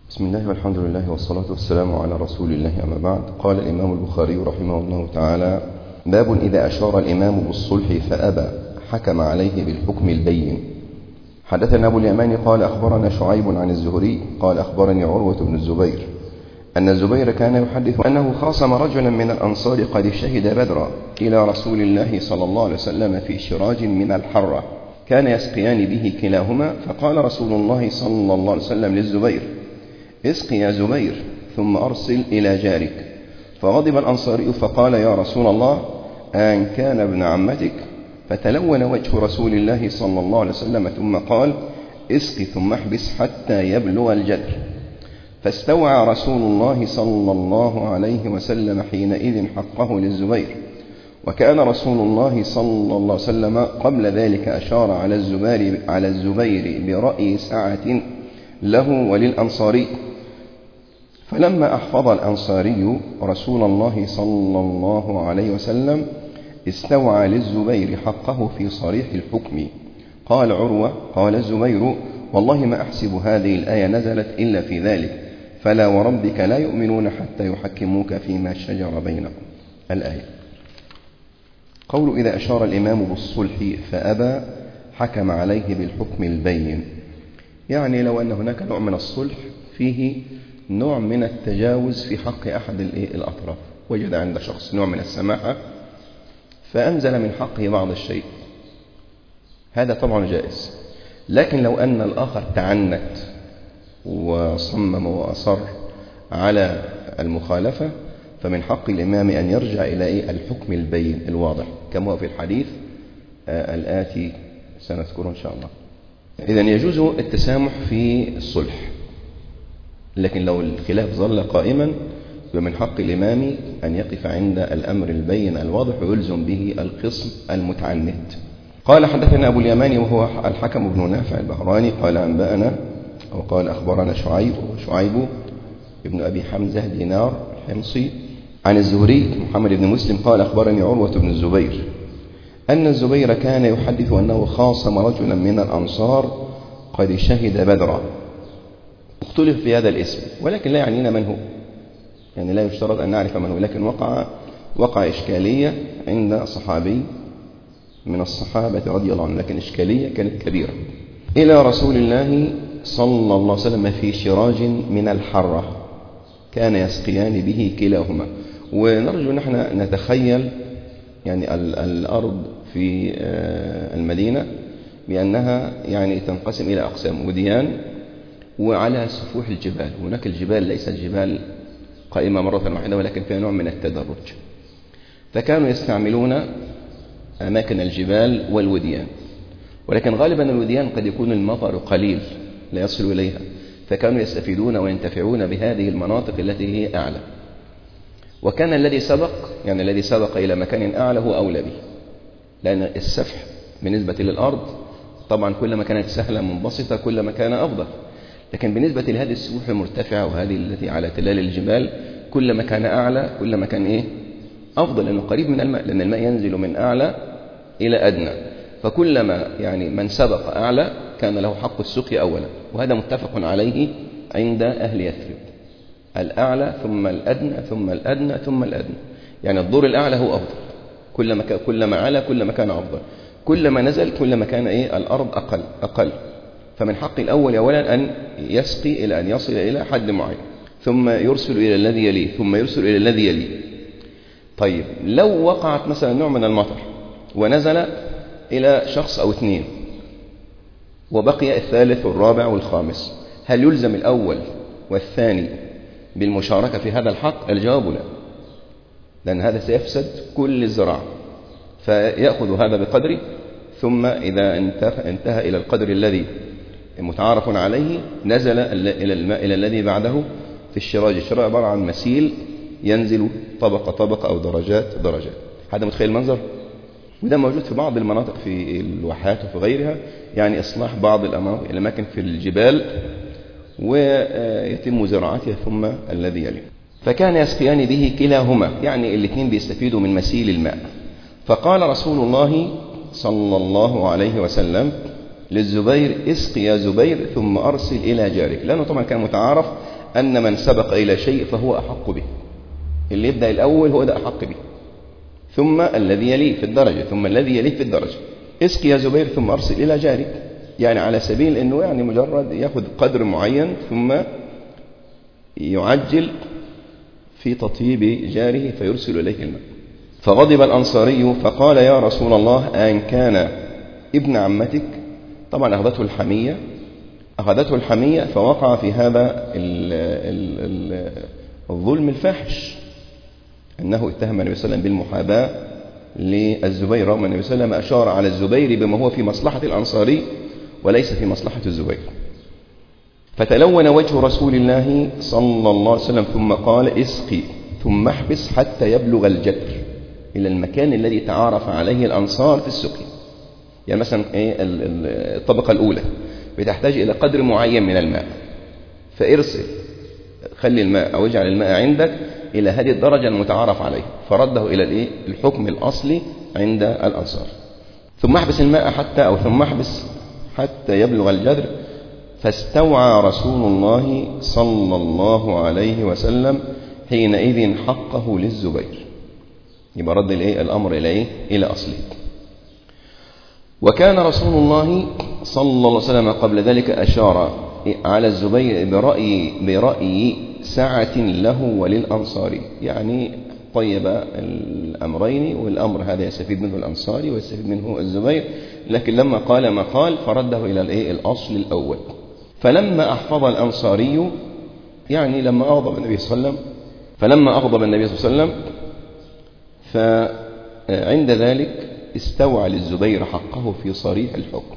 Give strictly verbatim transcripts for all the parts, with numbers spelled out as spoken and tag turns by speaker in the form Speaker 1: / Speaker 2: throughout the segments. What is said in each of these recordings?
Speaker 1: بسم الله والحمد لله والصلاة والسلام على رسول الله، أما بعد. قال الإمام البخاري رحمه الله تعالى: باب إذا أشار الإمام بالصلح فأبى حكم عليه بالحكم البين. حدثنا أبو اليمان قال أخبرنا شعيب عن الزهري قال أخبرني عروة بن الزبير أن الزبير كان يحدث أنه خاصم رجلا من الأنصار قد شهد بدرا إلى رسول الله صلى الله عليه وسلم في شراج من الحرة كان يسقيان به كلاهما، فقال رسول الله صلى الله عليه وسلم للزبير: اسق يا زبير ثم أرسل إلى جارك. فغضب الأنصاري فقال: يا رسول الله، أن كان ابن عمتك؟ فتلون وجه رسول الله صلى الله عليه وسلم ثم قال: اسق ثم احبس حتى يبلغ الجدر. فاستوعى رسول الله صلى الله عليه وسلم حينئذ حقه للزبير، وكان رسول الله صلى الله عليه وسلم قبل ذلك أشار على الزبير, على الزبير برأي سعة له وللأنصاري. فلما أحفظ الأنصاري رسول الله صلى الله عليه وسلم استوعى للزبير حقه في صريح الحكم. قال عروة: قال الزبير: والله ما أحسب هذه الآية نزلت إلا في ذلك، فلا وربك لا يؤمنون حتى يحكموك فيما شجر بينهم. الآية. قول إذا أشار الإمام بالصلح فأبى حكم عليه بالحكم البين، يعني لو أن هناك نوع من الصلح فيه نوع من التجاوز في حق أحد الأطراف، وجد عند شخص نوع من السماحة فأنزل من حقه بعض الشيء، هذا طبعا جائز. لكن لو أن الآخر تعنت وصمم وأصر على المخالفة فمن حق الإمام أن يرجع إلى الحكم البين الواضح كما هو في الحديث الآتي سنذكره إن شاء الله. إذن يجوز التسامح في الصلح، لكن لو الخلاف ظل قائما فمن حق الإمام أن يقف عند الأمر البين الواضح ويلزم به الخصم المتعنت. قال حدثنا أبو اليمان وهو الحكم بن نافع البهراني قال أنبأنا أو قال أخبرنا شعيب وشعيب ابن أبي حمزة دينار الحمصي عن الزهري محمد بن مسلم قال أخبرني عروة بن الزبير أن الزبير كان يحدث أنه خاصم رجلا من الأنصار قد شهد بدرا. اختلف في هذا الاسم ولكن لا يعنينا من هو، يعني لا يشترط أن نعرف من هو، لكن وقع وقع إشكالية عند صحابي من الصحابة رضي الله عنه، لكن إشكالية كانت كبيرة، إلى رسول الله صلى الله عليه وسلم في شراج من الحرة كان يسقيان به كلاهما. ونرجو نحن نتخيل يعني الأرض في المدينة بأنها يعني تنقسم إلى أقسام: وديان وعلى سفوح الجبال. هناك الجبال ليست جبال قائمة مرة واحدة ولكن فيها نوع من التدرج، فكانوا يستعملون أماكن الجبال والوديان، ولكن غالبا الوديان قد يكون المطر قليل لا يصل إليها، فكانوا يستفيدون وينتفعون بهذه المناطق التي هي أعلى. وكان الذي سبق يعني الذي سبق إلى مكان أعلى هو أولى به، لأن السفح بالنسبة للأرض طبعا كلما كانت سهلة منبسطة كلما كان أفضل، لكن بالنسبة لهذه السفوح المرتفعة وهذه التي على تلال الجبال كلما كان أعلى كلما كان إيه أفضل، لأنه قريب من الماء، لأن الماء ينزل من أعلى إلى أدنى، فكلما يعني من سبق أعلى كان له حق السقي أولا، وهذا متفق عليه عند أهل يثرب: الأعلى ثم الأدنى ثم الأدنى ثم الأدنى، يعني الدور الأعلى هو أفضل، كلما كلما علا كلما كان أفضل، كلما نزل كلما كان إيه الأرض أقل أقل. فمن حق الأول أولا أن يسقي إلى أن يصل إلى حد معين، ثم يرسل إلى الذي يليه، ثم يرسل إلى الذي يليه. طيب لو وقعت مثلا نوع من المطر ونزل إلى شخص أو اثنين وبقي الثالث والرابع والخامس، هل يلزم الأول والثاني بالمشاركة في هذا الحق؟ الجواب لا، لأن هذا سيفسد كل الزراعة، فيأخذ هذا بقدره، ثم إذا انتهى إلى القدر الذي متعارف عليه نزل إلى الماء إلى الذي بعده في الشراج. الشراج عبارة عن مسيل ينزل طبقة طبقة أو درجات درجات. هذا متخيل المنظر؟ وده موجود في بعض المناطق في الواحات وفي غيرها، يعني إصلاح بعض الأماكن في الجبال ويتم زراعتها ثم الذي يليه. فكان يسقيان به كلاهما، يعني الاثنين بيستفيدوا من مسيل الماء. فقال رسول الله صلى الله عليه وسلم: للزبير اسق يا زبير ثم أرسل إلى جارك، لأنه طبعا كان متعارف أن من سبق إلى شيء فهو أحق به، اللي يبدأ الأول هو ده أحق به، ثم الذي يليه في الدرجة، ثم الذي يليه في الدرجة. اسق يا زبير ثم أرسل إلى جارك، يعني على سبيل أنه يعني مجرد يأخذ قدر معين ثم يعجل في تطيب جاره فيرسل إليه الماء. فغضب الأنصاري فقال يا رسول الله أن كان ابن عمتك، طبعا أخذته الحمية أخذته الحمية فوقع في هذا ال ال ال الظلم الفاحش، أنه اتهم النبي صلى الله عليه وسلم بالمحاباة للزبير، رغم أن النبي صلى الله عليه وسلم أشار على الزبير بما هو في مصلحة الأنصاري وليس في مصلحة الزبير. فتلون وجه رسول الله صلى الله عليه وسلم ثم قال اسقي ثم احبس حتى يبلغ الجدر، إلى المكان الذي تعارف عليه الأنصار في السقي. يعني مثلا الطبقة الأولى بتحتاج إلى قدر معين من الماء، فارسل خلي الماء أو اجعل الماء عندك إلى هذه الدرجة المتعارف عليه، فرده إلى الحكم الأصلي عند الأنصار. ثم احبس الماء حتى أو ثم احبس حتى يبلغ الجدر، فاستوعى رسول الله صلى الله عليه وسلم حينئذ حقه للزبير، يبقى رد الأمر إلى إلى أصله. وكان رسول الله صلى الله عليه وسلم قبل ذلك أشار على الزبير برأي, برأي سعة له وللأنصار، يعني طيب الأمرين، والأمر هذا يستفيد منه الأنصاري ويستفيد منه الزبير، لكن لما قال ما قال فرده إلى الأصل الأول. فلما أحفظ الأنصاري، يعني لما أغضب النبي صلى الله عليه وسلم فلما أغضب النبي صلى الله عليه وسلم فعند ذلك استوعى للزبير حقه في صريح الحكم،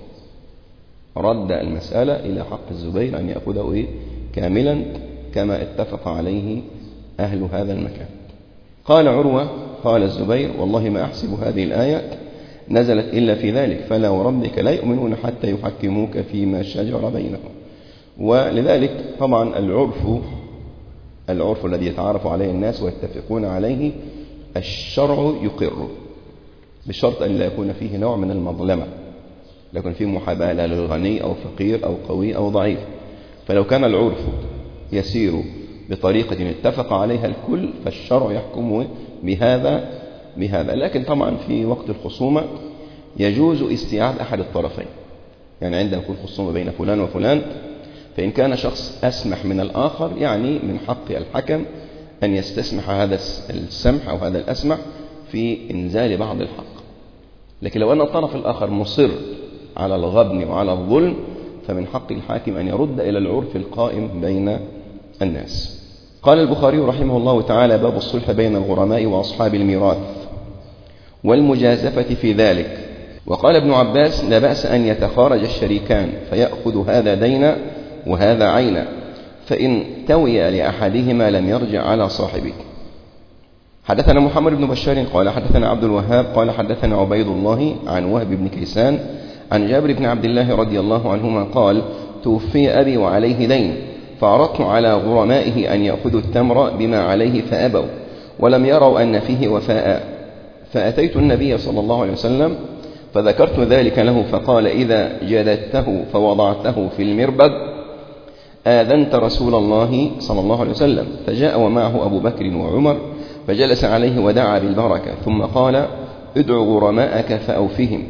Speaker 1: رد المسألة إلى حق الزبير أن يأخذه إيه؟ كاملا كما اتفق عليه أهل هذا المكان. قال عروة قال الزبير والله ما أحسب هذه الآية نزلت إلا في ذلك، فلا وربك لا يؤمنون حتى يحكموك فيما شجر بينهم. ولذلك طبعا العرف العرف الذي يتعارف عليه الناس ويتفقون عليه الشرع يقر، بشرط أن لا يكون فيه نوع من المظلمة، لا يكون فيه محاباة للغني أو فقير أو قوي أو ضعيف. فلو كان العرف يسير بطريقة اتفق عليها الكل فالشرع يحكم بهذا بهذا لكن طبعا في وقت الخصومة يجوز استيعاب أحد الطرفين، يعني عندما يكون خصومة بين فلان وفلان، فإن كان شخص أسمح من الآخر يعني من حق الحكم أن يستسمح هذا السمح أو هذا الأسمح في إنزال بعض الحق. لكن لو أن الطرف الآخر مصر على الغبن وعلى الظلم فمن حق الحاكم أن يرد إلى العرف القائم بين الناس. قال البخاري رحمه الله تعالى باب الصلح بين الغرماء وأصحاب الميراث والمجازفة في ذلك. وقال ابن عباس لا بأس أن يتخارج الشريكان فيأخذ هذا دينا وهذا عينا، فإن توي لأحدهما لم يرجع على صاحبه. حدثنا محمد بن بشار قال حدثنا عبد الوهاب قال حدثنا عبيد الله عن وهب بن كيسان عن جابر بن عبد الله رضي الله عنهما قال توفي أبي وعليه دين، فعرضت على غرمائه أن يأخذوا التمر بما عليه فأبوا ولم يروا أن فيه وفاء، فأتيت النبي صلى الله عليه وسلم فذكرت ذلك له، فقال إذا جددته فوضعته في المربد آذنت رسول الله صلى الله عليه وسلم، فجاء ومعه أبو بكر وعمر فجلس عليه ودعا بالبركة، ثم قال ادع غرماءك فأوفهم،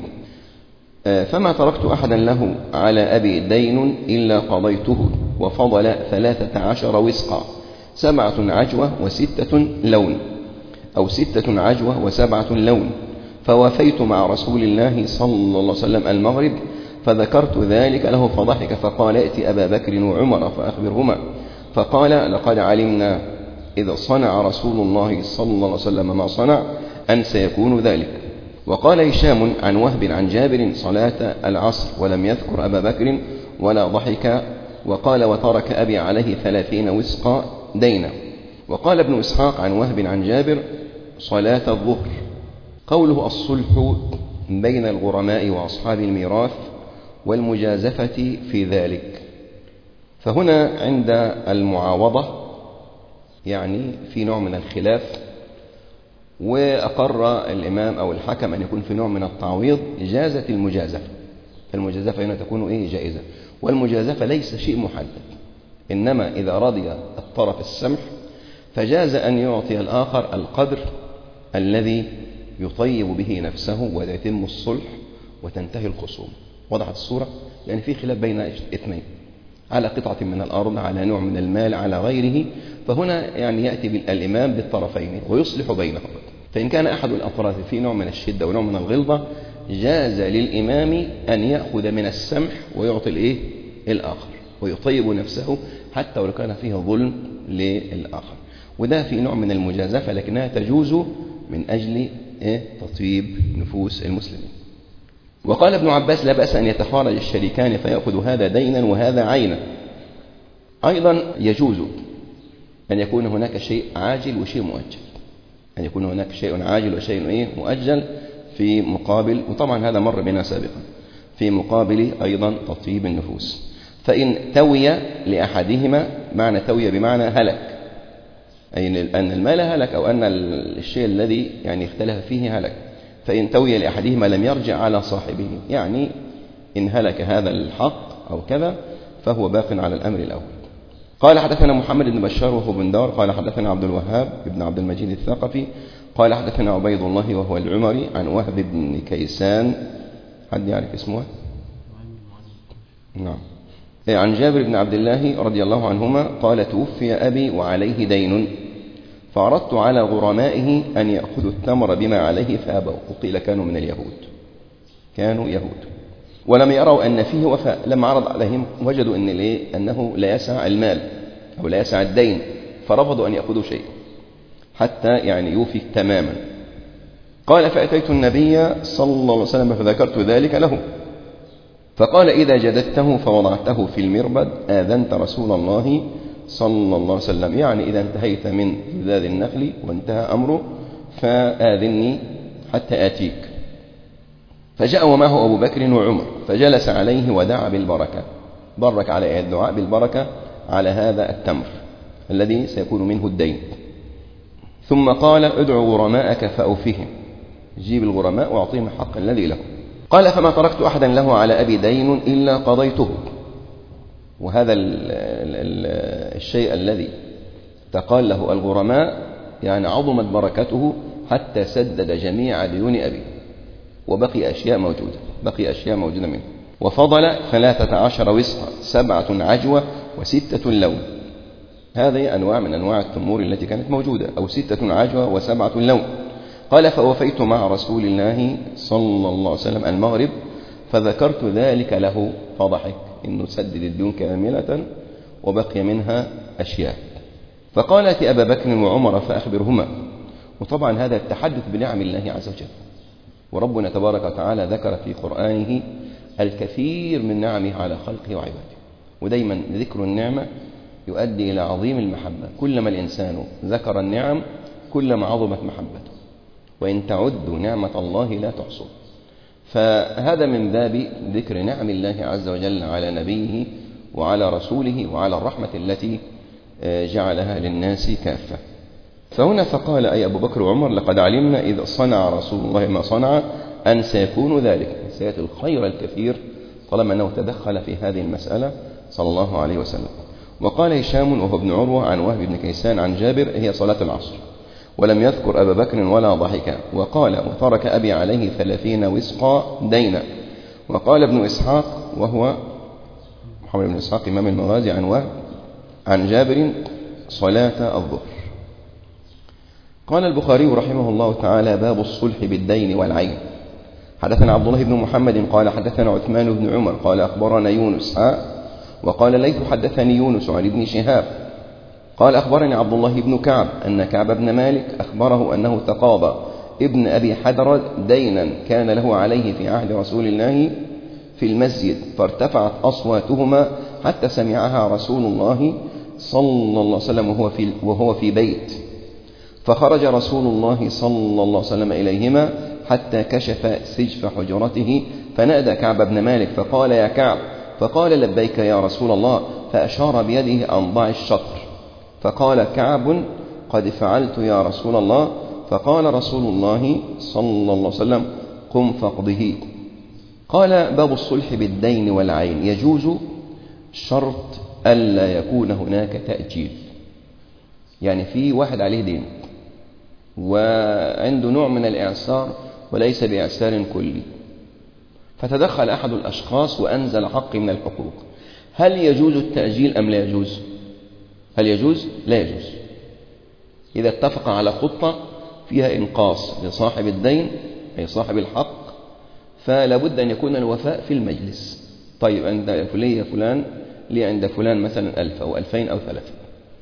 Speaker 1: فما تركت أحدا له على أبي دين إلا قضيته، وفضل ثلاثة عشر وسقا، سبعة عجوة وستة لون أو ستة عجوة وسبعة لون، فوافيت مع رسول الله صلى الله عليه وسلم المغرب، فذكرت ذلك له فضحك، فقال ائت أبا بكر وعمر فأخبرهما، فقال لقد علمنا إذا صنع رسول الله صلى الله عليه وسلم ما صنع أن سيكون ذلك. وقال هشام عن وهب عن جابر صلاة العصر ولم يذكر أبا بكر ولا ضحك، وقال وترك أبي عليه ثلاثين وسقا دينا. وقال ابن إسحاق عن وهب عن جابر صلاة الظهر. قوله الصلح بين الغرماء وأصحاب الميراث والمجازفة في ذلك، فهنا عند المعاوضة يعني في نوع من الخلاف، وأقر الإمام أو الحكم أن يكون في نوع من التعويض، جازت المجازفة، المجازفة هنا تكون إيه؟ جائزة. والمجازفة ليس شيء محدد، إنما إذا رضي الطرف السمح فجاز أن يعطي الآخر القدر الذي يطيب به نفسه ويتم الصلح وتنتهي الخصوم. وضحت الصورة؟ يعني في خلاف بين اثنين على قطعة من الأرض، على نوع من المال، على غيره، فهنا يعني يأتي الإمام بالطرفين ويصلح بينهم. فإن كان أحد الأطراف في نوع من الشدة ونوع من الغلظة جاز للإمام أن يأخذ من السمح ويعطي الإيه؟ الآخر، ويطيب نفسه حتى ولو كان فيه ظلم للآخر. وده في نوع من المجازفة، لكنها تجوز من أجل إيه؟ تطيب نفوس المسلمين. وقال ابن عباس: لا بأس أن يتخارج الشريكان فيأخذ هذا دينا وهذا عينا. أيضا يجوز أن يكون هناك شيء عاجل وشيء مؤجل، أن يكون هناك شيء عاجل وشيء إيه؟ مؤجل في مقابل، وطبعا هذا مر بنا سابقا، في مقابل أيضا تطيب النفوس. فإن توي لأحدهما، معنى توي بمعنى هلك، أي أن المال هلك أو أن الشيء الذي يعني اختلف فيه هلك، فإن توي لأحدهما لم يرجع على صاحبه، يعني إن هلك هذا الحق أو كذا فهو باق على الأمر الأول. قال: حدثنا محمد بن بشار وهو بندار قال حدثنا عبد الوهاب بن عبد المجيد الثقفي قال حدثنا عبيد الله وهو العمري عن وهب بن كيسان. حد يعرف اسمه؟ نعم. عن جابر بن عبد الله رضي الله عنهما قال: توفي أبي وعليه دين، فعرضت على غرمائه أن يأخذوا التمر بما عليه فأبوا، وقيل كانوا من اليهود، كانوا يهود، ولم يروا أن فيه وفاء. لما عرض عليهم وجدوا أن أنه لا يسع المال أو لا يسع الدين، فرفضوا أن يأخذوا شيء حتى يعني يوفي تماما. قال: فأتيت النبي صلى الله عليه وسلم فذكرت ذلك له، فقال: إذا جددته فوضعته في المربد آذنت رسول الله صلى الله عليه وسلم، يعني إذا انتهيت من جذاذ النخل وانتهى أمره فآذني حتى آتيك. فجاء ومعه أبو بكر وعمر فجلس عليه ودعا بالبركة، برك على الدعاء بالبركة على هذا التمر الذي سيكون منه الدين. ثم قال: ادعوا غرماءك فأوفهم، جيب الغرماء وأعطيهم الحق الذي له. قال: فما تركت أحدا له على أبي دين إلا قضيته. وهذا ال ال الشيء الذي تقال له الغرماء يعني عظمت بركته حتى سدد جميع ديون أبي، وبقي أشياء موجودة بقي أشياء موجودة منه. وفضل ثلاثة عشر وسقا، سبعة عجوة وستة لون. هذه أنواع من أنواع التمور التي كانت موجودة، أو ستة عجوة وسبعة لون. قال: فوفيت مع رسول الله صلى الله عليه وسلم المغرب فذكرت ذلك له فضحك، إنه سدد الديون كاملة وبقي منها أشياء. فقال: ائت أبا بكر وعمر فأخبرهما. وطبعا هذا التحدث بنعم الله عز وجل، وربنا تبارك وتعالى ذكر في قرآنه الكثير من نعمه على خلقه وعباده، ودايما ذكر النعمة يؤدي إلى عظيم المحبة. كلما الإنسان ذكر النعم كلما عظمت محبته، وإن تعدوا نعمة الله لا تحصوا. فهذا من باب ذكر نعم الله عز وجل على نبيه وعلى رسوله وعلى الرحمة التي جعلها للناس كافة. فهنا فقال أي أبو بكر وعمر: لقد علمنا إذ صنع رسول الله ما صنع أن سيكون ذلك، سيأتي الخير الكثير طالما أنه تدخل في هذه المسألة صلى الله عليه وسلم. وقال هشام وهو ابن عروة عن وهب بن كيسان عن جابر: هي صلاة العصر، ولم يذكر أبا بكر ولا ضحكا. وقال: وترك أبي عليه ثلاثين وسقا دينا. وقال ابن إسحاق وهو محمد بن إسحاق إمام المغازي عن وهب عن جابر: صلاة الظهر. قال البخاري رحمه الله تعالى: باب الصلح بالدين والعين. حدثنا عبد الله بن محمد قال حدثنا عثمان بن عمر قال أخبرنا يونس وقال ليث حدثني يونس عن ابن شهاب قال أخبرني عبد الله بن كعب أن كعب بن مالك أخبره أنه تقاضى ابن أبي حدرد دينا كان له عليه في عهد رسول الله في المسجد، فارتفعت أصواتهما حتى سمعها رسول الله صلى الله عليه وسلم وهو في, وهو في بيت، فخرج رسول الله صلى الله عليه وسلم إليهما حتى كشف سجف حجرته، فنادى كعب بن مالك فقال: يا كعب، فقال: لبيك يا رسول الله، فأشار بيده أن ضع الشطر، فقال كعب: قد فعلت يا رسول الله. فقال رسول الله صلى الله عليه وسلم: قم فاقضه. قال باب الصلح بالدين والعين. يجوز شرط ألا يكون هناك تأجيل. يعني في واحد عليه دين وعنده نوع من الإعسار وليس بإعسار كلي، فتدخل أحد الأشخاص وأنزل حق من الحقوق، هل يجوز التأجيل أم لا يجوز؟ هل يجوز؟ لا يجوز. إذا اتفق على خطة فيها إنقاص لصاحب الدين أي صاحب الحق، فلا بد أن يكون الوفاء في المجلس. طيب عند فلية فلان لي عند فلان مثلا ألف أو ألفين أو ثلاثة،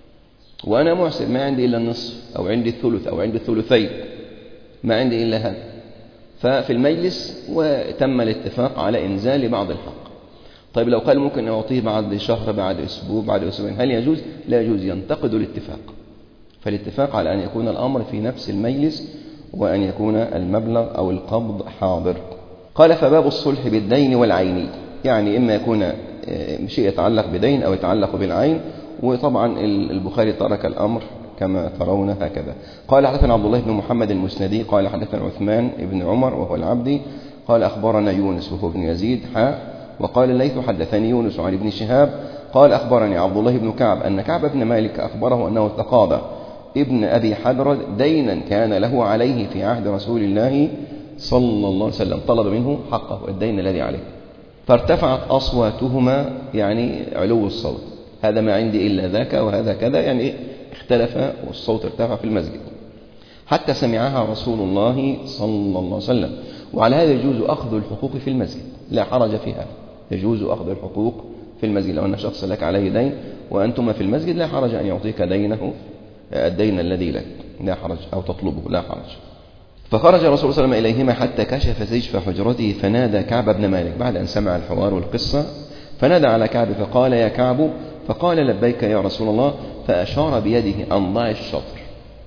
Speaker 1: وأنا معسر ما عندي إلا النصف أو عندي الثلث أو عندي الثلثين، ما عندي إلا هذا، ففي المجلس وتم الاتفاق على إنزال بعض الحق. طيب لو قال ممكن أعطيه بعد شهر بعد أسبوع بعد أسبوعين، هل يجوز؟ لا يجوز، ينتقد الاتفاق. فالاتفاق على أن يكون الأمر في نفس المجلس وأن يكون المبلغ أو القبض حاضر. قال فباب الصلح بالدين والعين، يعني إما يكون شيء يتعلق بدين أو يتعلق بالعين، وطبعا البخاري ترك الأمر كما ترون هكذا. قال حدثنا عبد الله بن محمد المسندي قال حدثنا عثمان بن عمر وهو العبدي قال أخبرنا يونس وهو ابن يزيد حاء وقال الليث حدثني يونس عن ابن شهاب قال أخبرني عبد الله بن كعب أن كعب بن مالك أخبره أنه تقاضى ابن أبي حدرد دينا كان له عليه في عهد رسول الله صلى الله عليه وسلم، طلب منه حقه الدين الذي عليه، فارتفعت أصواتهما يعني علو الصوت، هذا ما عندي إلا ذاك وهذا كذا، يعني اختلف والصوت ارتفع في المسجد حتى سمعها رسول الله صلى الله عليه وسلم. وعلى هذا يجوز أخذ الحقوق في المسجد، لا حرج فيها، يجوز أخذ الحقوق في المسجد. لو أن شخص لك عليه دين وأنتم في المسجد لا حرج أن يعطيك دينه الدين الذي لك، لا حرج، أو تطلبه لا حرج. فخرج الرسول صلى الله عليه وسلم إليهما حتى كشف سجف حجرته فنادى كعب بن مالك بعد أن سمع الحوار والقصة، فنادى على كعب فقال يا كعب، فقال لبيك يا رسول الله، فأشار بيده أن ضع الشطر،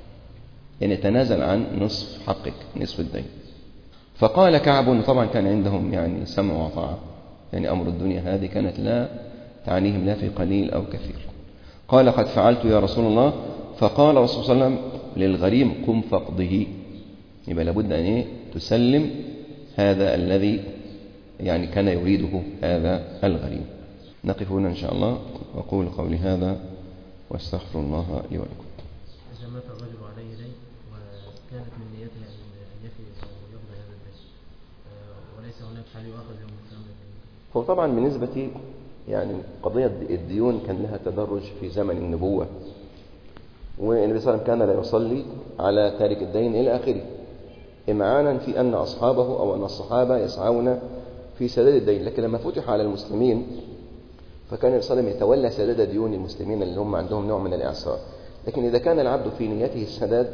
Speaker 1: يعني تنازل عن نصف حقك نصف الدين. فقال كعب، طبعا كان عندهم يعني سمع وطاعة، يعني أمر الدنيا هذه كانت لا تعنيهم لا في قليل أو كثير. قال قد فعلت يا رسول الله. فقال الرسول صلى الله عليه وسلم للغريم قم فاقضه، يبقى لابد أن إيه تسلم هذا الذي يعني كان يريده هذا الغريم. نقف هنا إن شاء الله، وأقول قولي هذا واستغفر الله لي ولكم.
Speaker 2: إذا مات الرجل عليه دين وكانت من نيته أن يفي ويقضي هذا الدين وليس هناك حال يؤخذ يوم القيامة.
Speaker 1: هو طبعا بالنسبة يعني قضية الديون كان لها تدرج في زمن النبوة، والنبي صلى الله عليه وسلم كان لا يصلي على تارك الدين إلى آخره، إمعانا في أن أصحابه أو أن الصحابة يسعون في سداد الدين. لكن لما فتح على المسلمين فكان النبي صلى الله عليه وسلم يتولى سداد ديون المسلمين اللي هم عندهم نوع من الإعسار. لكن إذا كان العبد في نيته السداد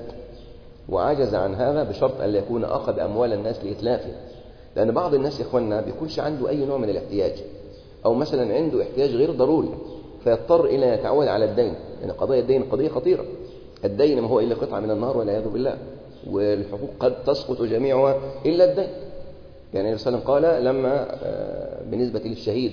Speaker 1: وعجز عن هذا بشرط أن يكون أخذ أموال الناس لإتلافه، لأن بعض الناس يا إخواننا بيكونش عنده أي نوع من الاحتياج، أو مثلا عنده احتياج غير ضروري فيضطر إلى يتعود على الدين، لأن يعني قضية الدين قضية خطيرة. الدين ما هو إلا قطعة من النار والعياذ بالله، والحقوق قد تسقط جميعها إلا الدين. يعني النبي صلى الله عليه وسلم قال لما بالنسبة للشهيد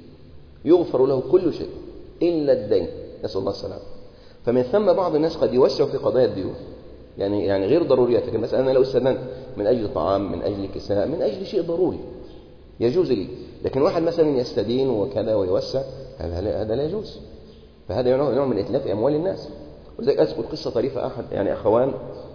Speaker 1: يغفر له كل شيء إلا الدين، نسأل الله السلامة. فمن ثم بعض الناس قد يوسع في قضايا الديون، يعني يعني غير ضروريات. لكن مثلا أنا لو استدنت من أجل طعام، من أجل كساء، من أجل شيء ضروري يجوز لي، لكن واحد مثلا يستدين وكذا ويوسع، هذا هذا لا يجوز. فهذا نوع من إتلاف أموال الناس. ولذلك أذكر قصة طريفة، أحد يعني أخوان،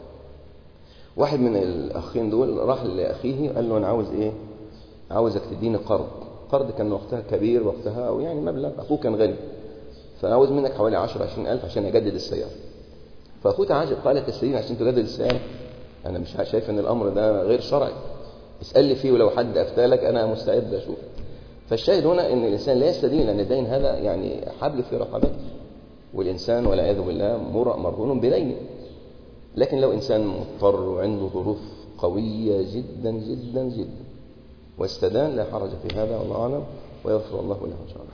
Speaker 1: واحد من الأخين دول راح لأخيه قال له أنا عاوز إيه؟ عاوزك تديني قرض. قرض كان وقتها كبير وقتها، أو يعني مبلغ، أخوه كان غني، فعاوز منك حوالي عشرة عشرين ألف عشان أجدد السيارة. فأخوه تعجب قال تستدين عشان تجدد السيارة؟ أنا مش شايف أن الأمر ده غير شرعي، اسأل لي فيه ولو حد أفتالك أنا مستعد أشوف. فالشاهد هنا أن الإنسان لا يستدين، لأن الدين هذا يعني حبل في رقبته، والإنسان والعياذ بالله مرهون بدينه. لكن لو إنسان مضطر وعنده ظروف قوية جدا جدا جدا واستدان لا حرج في هذا، والله أعلم، ويغفر الله له إن شاء الله.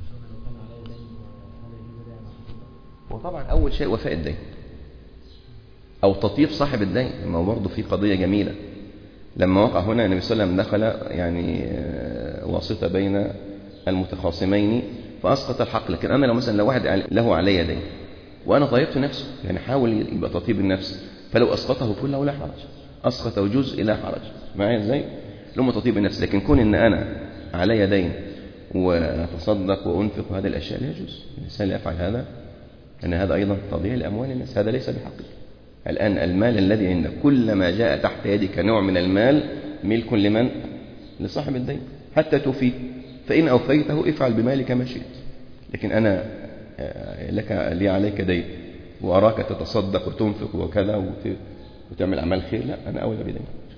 Speaker 1: وطبعا أول شيء وفاء الدين أو تطيب صاحب الدين. ما هو برضه في قضية جميلة، لما وقع هنا النبي صلى الله عليه وسلم دخل يعني واسطة بين المتخاصمين فأسقط الحق. لكن أنا لو مثلا لو واحد له علي دين وأنا طيبت نفسه، يعني حاول يبقى تطيب النفس، فلو أسقطه كله لا حرج، أسقطه جزء لا حرج، معايا إزاي؟ لهم تطيب النفس. لكن كون إن أنا علي دين وأتصدق وأنفق هذه الأشياء لا يجوز. الإنسان لا يفعل هذا، أن هذا أيضا تضييع لأموال الناس، هذا ليس بحقيقي. الآن المال الذي عندك كل ما جاء تحت يدك نوع من المال ملك لمن؟ لصاحب الدين حتى توفيه، فإن أوفيته افعل بمالك ما شئت. لكن أنا لك لي عليك دين وأراك تتصدق وتنفق وكذا وتعمل أعمال خير، لا، أنا أولى بدين.